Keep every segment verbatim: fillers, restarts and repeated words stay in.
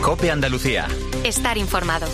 COPE Andalucía. Estar informado.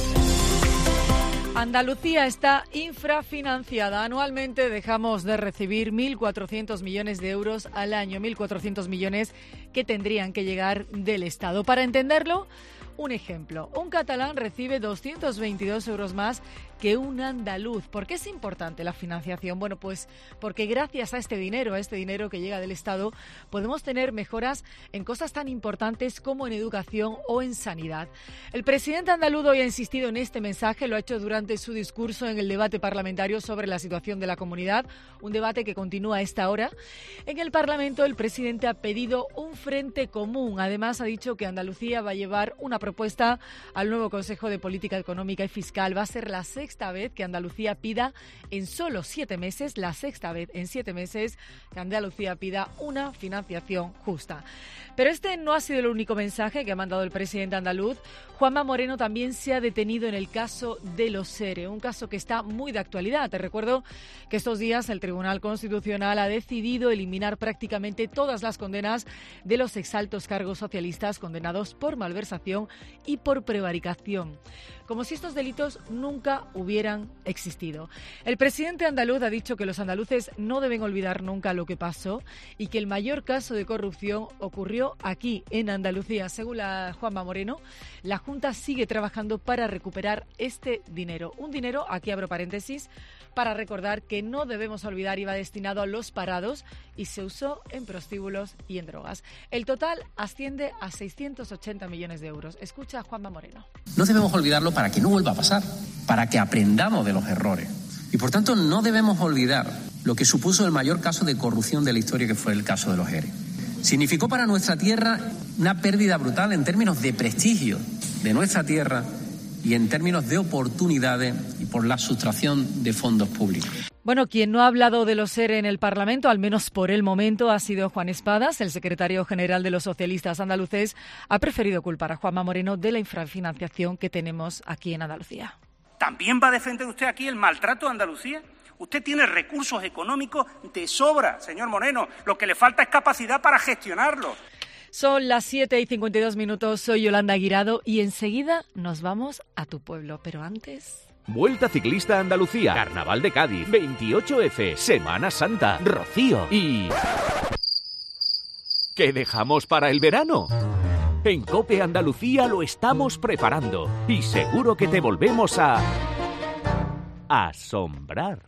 Andalucía está infrafinanciada. Anualmente dejamos de recibir mil cuatrocientos millones de euros al año, mil cuatrocientos millones que tendrían que llegar del Estado. Para entenderlo, un ejemplo. Un catalán recibe doscientos veintidós euros más que un andaluz. ¿Por qué es importante la financiación? Bueno, pues porque gracias a este dinero, a este dinero que llega del Estado, podemos tener mejoras en cosas tan importantes como en educación o en sanidad. El presidente andaluz hoy ha insistido en este mensaje, lo ha hecho durante su discurso en el debate parlamentario sobre la situación de la comunidad, un debate que continúa a esta hora. En el Parlamento, el presidente ha pedido un frente común. Además, ha dicho que Andalucía va a llevar una propuesta al nuevo Consejo de Política Económica y Fiscal. Va a ser la sexta vez que Andalucía pida en solo siete meses, la sexta vez en siete meses que Andalucía pida una financiación justa. Pero este no ha sido el único mensaje que ha mandado el presidente andaluz. Juanma Moreno también se ha detenido en el caso de los ERE, un caso que está muy de actualidad. Te recuerdo que estos días el Tribunal Constitucional ha decidido eliminar prácticamente todas las condenas de los exaltos cargos socialistas condenados por malversación y por prevaricación, como si estos delitos nunca hubieran existido. El presidente andaluz ha dicho que los andaluces no deben olvidar nunca lo que pasó y que el mayor caso de corrupción ocurrió aquí, en Andalucía. Según la Juanma Moreno, la Junta sigue trabajando para recuperar este dinero. Un dinero, aquí abro paréntesis, para recordar que no debemos olvidar iba destinado a los parados y se usó en prostíbulos y en drogas. El total asciende a seiscientos ochenta millones de euros. Escucha a Juanma Moreno. No debemos olvidarlo para que no vuelva a pasar, para que aprendamos de los errores. Y por tanto no debemos olvidar lo que supuso el mayor caso de corrupción de la historia, que fue el caso de los ERE. Significó para nuestra tierra una pérdida brutal en términos de prestigio de nuestra tierra y en términos de oportunidades y por la sustracción de fondos públicos. Bueno, quien no ha hablado de los ERE en el Parlamento, al menos por el momento, ha sido Juan Espadas. El secretario general de los socialistas andaluces ha preferido culpar a Juanma Moreno de la infrafinanciación que tenemos aquí en Andalucía. ¿También va a defender usted aquí el maltrato a Andalucía? Usted tiene recursos económicos de sobra, señor Moreno. Lo que le falta es capacidad para gestionarlos. Son las siete y cincuenta y dos minutos. Soy Yolanda Guirado y enseguida nos vamos a tu pueblo. Pero antes... Vuelta Ciclista a Andalucía, Carnaval de Cádiz, veintiocho efe, Semana Santa, Rocío y... ¿qué dejamos para el verano? En COPE Andalucía lo estamos preparando y seguro que te volvemos a... asombrar.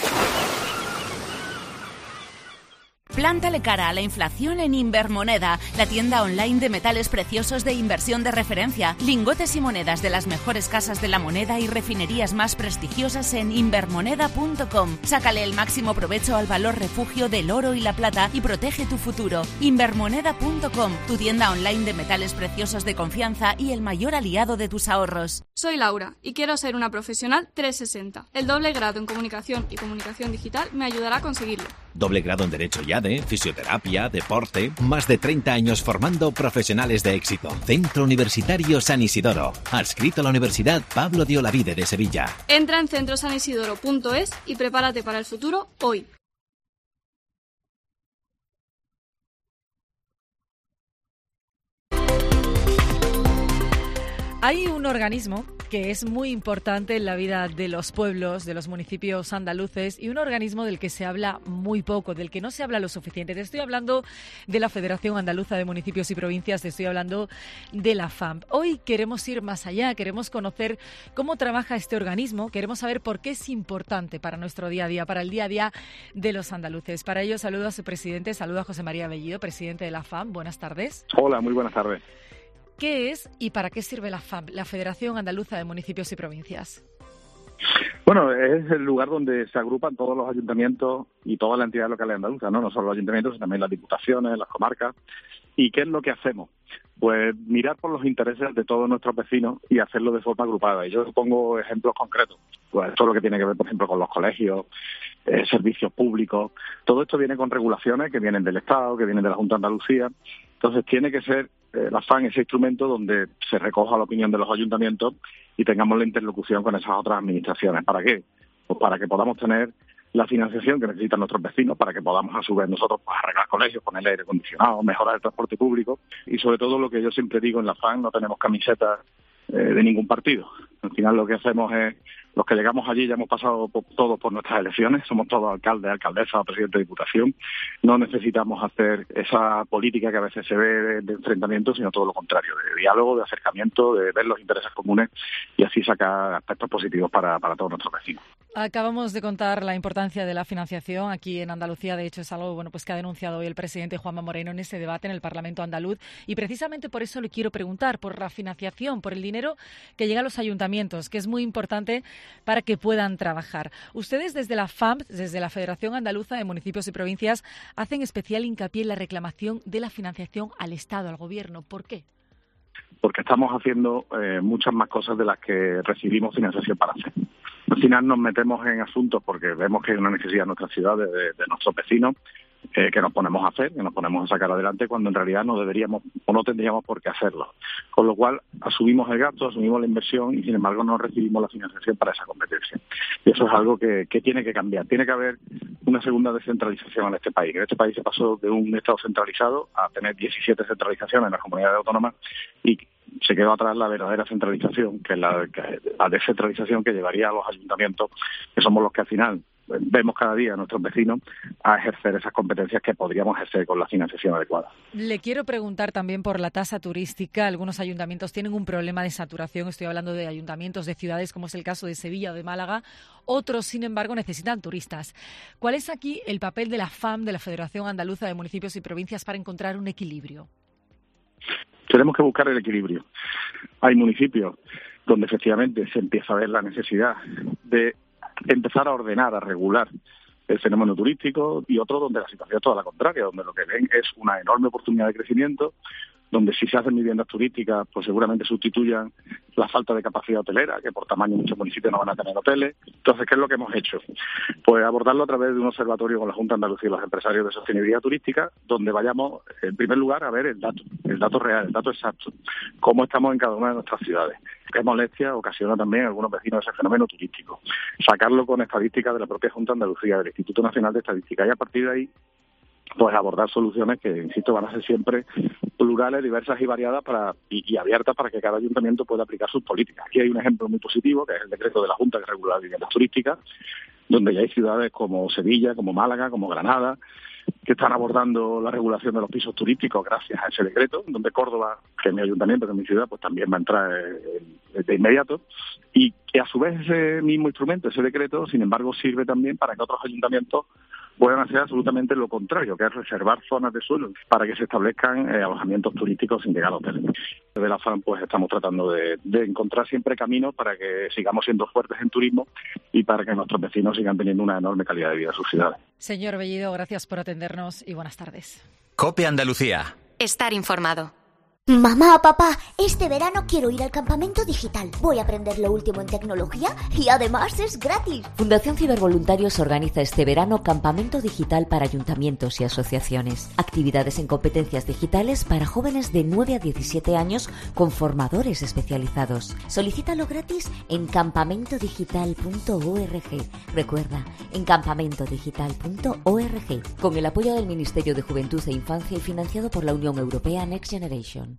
Plántale cara a la inflación en Invermoneda, la tienda online de metales preciosos de inversión de referencia, lingotes y monedas de las mejores casas de la moneda y refinerías más prestigiosas en invermoneda punto com. Sácale el máximo provecho al valor refugio del oro y la plata y protege tu futuro. Invermoneda punto com, tu tienda online de metales preciosos de confianza y el mayor aliado de tus ahorros. Soy Laura y quiero ser una profesional trescientos sesenta. El doble grado en comunicación y comunicación digital me ayudará a conseguirlo. Doble grado en Derecho y A D E, fisioterapia, deporte, más de treinta años formando profesionales de éxito. Centro Universitario San Isidoro, adscrito a la Universidad Pablo de Olavide de Sevilla. Entra en centro san isidoro punto es y prepárate para el futuro hoy. Hay un organismo que es muy importante en la vida de los pueblos, de los municipios andaluces, y un organismo del que se habla muy poco, del que no se habla lo suficiente. Te estoy hablando de la Federación Andaluza de Municipios y Provincias, te estoy hablando de la F A M P. Hoy queremos ir más allá, queremos conocer cómo trabaja este organismo, queremos saber por qué es importante para nuestro día a día, para el día a día de los andaluces. Para ello saludo a su presidente, saludo a José María Bellido, presidente de la F A M P. Buenas tardes. Hola, muy buenas tardes. ¿Qué es y para qué sirve la F A M P, la Federación Andaluza de Municipios y Provincias? Bueno, es el lugar donde se agrupan todos los ayuntamientos y todas las entidades locales andaluzas, ¿no? No solo los ayuntamientos, sino también las diputaciones, las comarcas. ¿Y qué es lo que hacemos? Pues mirar por los intereses de todos nuestros vecinos y hacerlo de forma agrupada. Y yo pongo ejemplos concretos. Pues todo lo que tiene que ver, por ejemplo, con los colegios, eh, servicios públicos. Todo esto viene con regulaciones que vienen del Estado, que vienen de la Junta de Andalucía. Entonces tiene que ser eh, la F A M ese instrumento donde se recoja la opinión de los ayuntamientos y tengamos la interlocución con esas otras administraciones. ¿Para qué? Pues para que podamos tener la financiación que necesitan nuestros vecinos para que podamos a su vez nosotros pues, arreglar colegios, poner aire acondicionado, mejorar el transporte público y sobre todo lo que yo siempre digo en la F A N, no tenemos camisetas eh, de ningún partido. Al final lo que hacemos es, los que llegamos allí ya hemos pasado por, todos por nuestras elecciones, somos todos alcaldes, alcaldesas, presidente de diputación, no necesitamos hacer esa política que a veces se ve de, de enfrentamiento, sino todo lo contrario, de diálogo, de acercamiento, de ver los intereses comunes y así sacar aspectos positivos para, para todos nuestros vecinos. Acabamos de contar la importancia de la financiación aquí en Andalucía. De hecho, es algo bueno, pues que ha denunciado hoy el presidente Juanma Moreno en ese debate en el Parlamento andaluz. Y precisamente por eso le quiero preguntar, por la financiación, por el dinero que llega a los ayuntamientos, que es muy importante para que puedan trabajar. Ustedes desde la F A M, desde la Federación Andaluza de Municipios y Provincias, hacen especial hincapié en la reclamación de la financiación al Estado, al Gobierno. ¿Por qué? Porque estamos haciendo eh, muchas más cosas de las que recibimos financiación para hacer. Al final nos metemos en asuntos porque vemos que hay una necesidad en nuestra ciudad de, de, de nuestros vecinos eh, que nos ponemos a hacer, que nos ponemos a sacar adelante cuando en realidad no deberíamos o no tendríamos por qué hacerlo. Con lo cual asumimos el gasto, asumimos la inversión y sin embargo no recibimos la financiación para esa competencia. Y eso es algo que, que tiene que cambiar. Tiene que haber una segunda descentralización en este país. En este país se pasó de un Estado centralizado a tener diecisiete centralizaciones en las comunidades autónomas y se quedó atrás la verdadera centralización, que es la, que, la descentralización que llevaría a los ayuntamientos, que somos los que al final vemos cada día a nuestros vecinos, a ejercer esas competencias que podríamos ejercer con la financiación adecuada. Le quiero preguntar también por la tasa turística. Algunos ayuntamientos tienen un problema de saturación. Estoy hablando de ayuntamientos de ciudades como es el caso de Sevilla o de Málaga. Otros, sin embargo, necesitan turistas. ¿Cuál es aquí el papel de la F A M, de la Federación Andaluza de Municipios y Provincias, para encontrar un equilibrio? Tenemos que buscar el equilibrio. Hay municipios donde efectivamente se empieza a ver la necesidad de empezar a ordenar, a regular el fenómeno turístico y otros donde la situación es toda la contraria, donde lo que ven es una enorme oportunidad de crecimiento, donde si se hacen viviendas turísticas, pues seguramente sustituyan la falta de capacidad hotelera, que por tamaño muchos municipios no van a tener hoteles. Entonces, ¿qué es lo que hemos hecho? Pues abordarlo a través de un observatorio con la Junta de Andalucía y los empresarios de sostenibilidad turística, donde vayamos, en primer lugar, a ver el dato, el dato real, el dato exacto, cómo estamos en cada una de nuestras ciudades, qué molestia ocasiona también a algunos vecinos ese fenómeno turístico, sacarlo con estadísticas de la propia Junta de Andalucía, del Instituto Nacional de Estadística, y a partir de ahí pues abordar soluciones que, insisto, van a ser siempre plurales, diversas y variadas para y, y abiertas para que cada ayuntamiento pueda aplicar sus políticas. Aquí hay un ejemplo muy positivo, que es el decreto de la Junta que regula las viviendas turísticas, donde ya hay ciudades como Sevilla, como Málaga, como Granada, que están abordando la regulación de los pisos turísticos gracias a ese decreto, donde Córdoba, que es mi ayuntamiento, que es mi ciudad, pues también va a entrar de inmediato, y que a su vez ese mismo instrumento, ese decreto, sin embargo, sirve también para que otros ayuntamientos pueden hacer absolutamente lo contrario, que es reservar zonas de suelo para que se establezcan eh, alojamientos turísticos sin llegar a hoteles. Desde la F A M pues estamos tratando de, de encontrar siempre caminos para que sigamos siendo fuertes en turismo y para que nuestros vecinos sigan teniendo una enorme calidad de vida en sus ciudades. Señor Bellido, gracias por atendernos y buenas tardes. COPE Andalucía. Estar informado. Mamá, papá, este verano quiero ir al campamento digital. Voy a aprender lo último en tecnología y además es gratis. Fundación Cibervoluntarios organiza este verano campamento digital para ayuntamientos y asociaciones. Actividades en competencias digitales para jóvenes de nueve a diecisiete años con formadores especializados. Solicítalo gratis en campamento digital punto org. Recuerda, en campamento digital punto org. Con el apoyo del Ministerio de Juventud e Infancia y financiado por la Unión Europea Next Generation.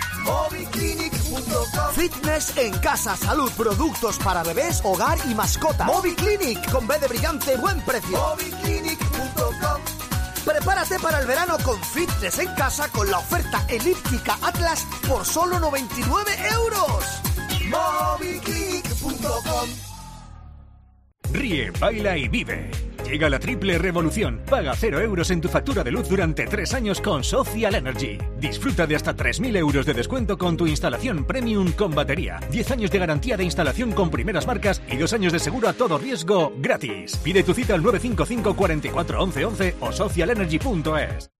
Moviclinic punto com. Fitness en casa, salud, productos para bebés, hogar y mascota. Moviclinic con B de brillante, buen precio. Moviclinic punto com. Prepárate para el verano con fitness en casa con la oferta elíptica Atlas por solo noventa y nueve euros. Moviclinic punto com. Ríe, baila y vive. Llega la triple revolución. Paga cero euros en tu factura de luz durante tres años con Social Energy. Disfruta de hasta tres mil euros de descuento con tu instalación premium con batería. diez años de garantía de instalación con primeras marcas y dos años de seguro a todo riesgo gratis. Pide tu cita al nueve cinco cinco, cuatro cuatro, once once o social energy punto es.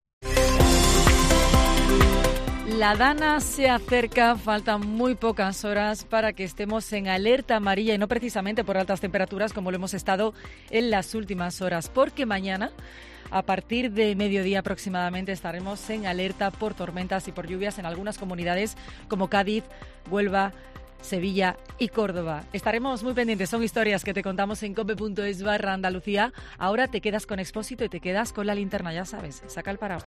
La Dana se acerca, faltan muy pocas horas para que estemos en alerta amarilla y no precisamente por altas temperaturas como lo hemos estado en las últimas horas, porque mañana a partir de mediodía aproximadamente estaremos en alerta por tormentas y por lluvias en algunas comunidades como Cádiz, Huelva, Sevilla y Córdoba. Estaremos muy pendientes, son historias que te contamos en cope punto es barra Andalucía. Ahora te quedas con Expósito y te quedas con la linterna, ya sabes, saca el paraguas.